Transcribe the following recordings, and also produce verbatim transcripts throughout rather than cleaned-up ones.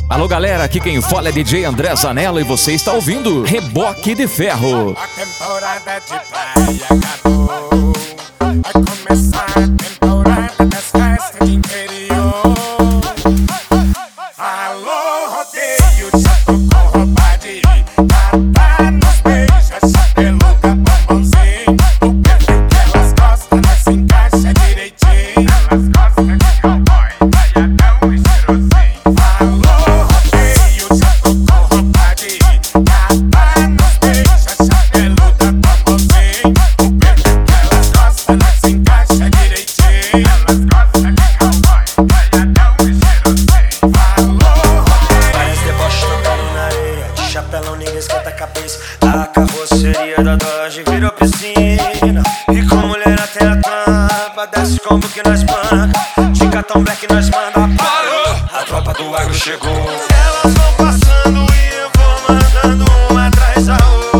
Alô galera, aqui quem fala é D J André Zanella e você está ouvindo Reboque de Ferro. A temporada de praia acabou, vai começar a temporada das festas de interior. Alô rodeio, já tô com roupa de ir, tapa nos beijos, chapeluca, bombonzinho. O perfil que elas gostam, nós se encaixa direitinho. Elas gostam de cowboy, vaiadão e cheirosinho. Alô rodeio, já tô com roupa de ir, tapa nos beijos, chapeluca, bombonzinho. O perfil que elas gostam, nós se encaixa direitinho. Elas gostam de cowboy, vaiadão e cheirosinho. Alô rodeio. Várias deboches tocando na areia, de chapelão ninguém esquenta a cabeça. A carroceria da Dodge virou piscina, e com mulher até a tampa, desce como que nós banca, de cartão black nós manda. Parou, a tropa do agro chegou. Elas vão passando e eu vou mandando uma atrás da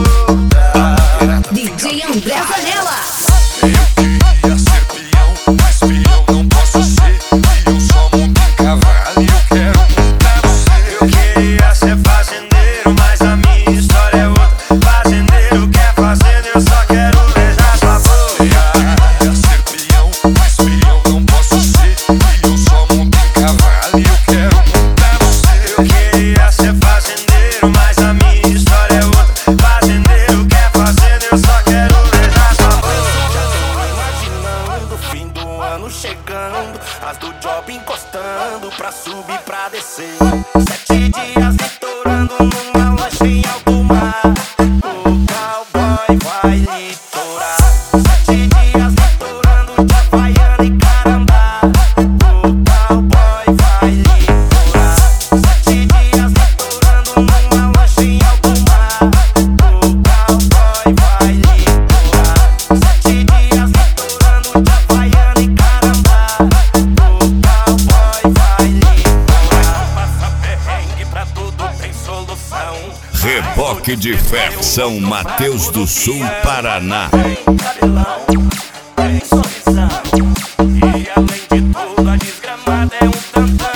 outra. D J André Zanella. Eu queria ser peão, mas peão não posso ser. E eu só monto em cavalo e eu quero montar você. Eu queria ser fazendeiro, mas a minha história é outra. Fazendeiro quer fazenda, eu só quero beijar sua boca. Eu queria ser peão, mas peão não posso ser. E eu só monto em cavalo e eu quero montar você. Eu queria ser fazendeiro, mas a minha história é outra. Fazendeiro quer fazenda, eu só quero beijar sua boca. Já tô imaginando o fim do ano chegando, as do job encostando pra subir, pra descer. Sete dias litorando numa lancha em alto mar. O cowboy vai litorar. Sete dias litorando de Havaiana e Carambá. O cowboy vai litorar. Sete dias litorando numa lancha em alto mar. O cowboy vai litorar. Sete dias litorando de Havaiana e Carambá. O cowboy vai litorar. Passa perrengue, pra tudo tem solução. Reboque de Ferro, São Mateus do Sul, Paraná. Tem cabelão, tem sorrisão, e além de tudo a desgramada é um tantão.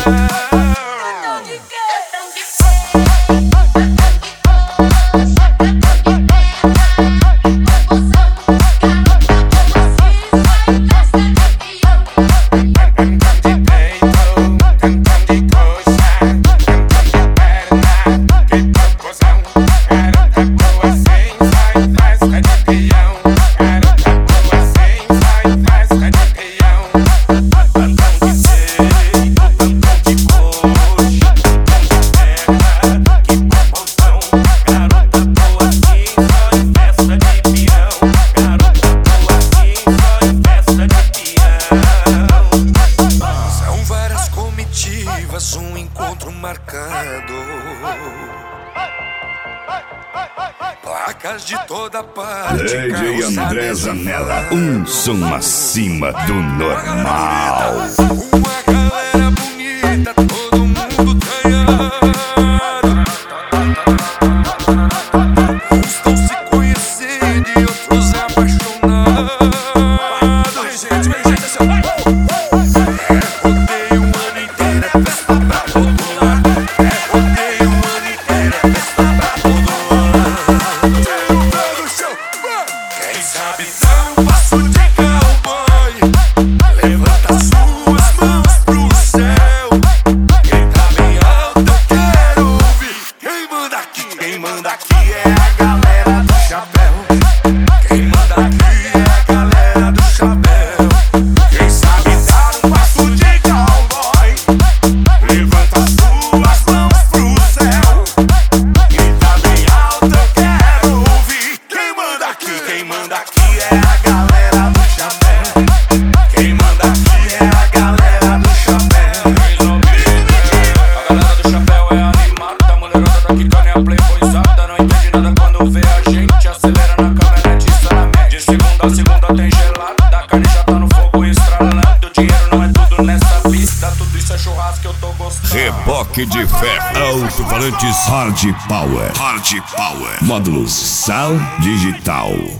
São várias comitivas, um encontro marcado. Placas de toda parte. D J carros André Zanella, abençoados. um som acima do normal. Uma galera bonita, todo mundo ganhando. Uns estão se conhecendo e outros apaixonados. Vem gente, vem gente, assim, ó. É rodeio o ano inteiro, é festa pra todo lado. É rodeio o ano inteiro, é festa pra todo lado. Tira o pé do chão, vai. Quem sabe dá um passo de cowboy, levanta suas mãos pro céu. Quem tá bem alto eu quero ouvir. Quem manda aqui, quem manda aqui é a galera do chapéu. Quem manda aqui é a galera do chapéu. Quem sabe dar um passo de cowboy, levanta suas mãos pro céu. Quem tá bem alto eu quero ouvir. Quem manda aqui, quem manda aqui é a galera do chapéu. Quem manda aqui é a galera do chapéu. A galera do chapéu é animada, a mulherada daqui cane a playboyzada. Não entende nada quando vê a gente, acelera na caminhonete e sai na média. De segunda a segunda tem gelada, a carne já tá no fogo estralando. Dinheiro não é tudo nessa pista, tudo isso é churrasco que eu tô gostando. Reboque de Ferro, alto-falantes Hard Power, Hard Power, módulos Sound Digital.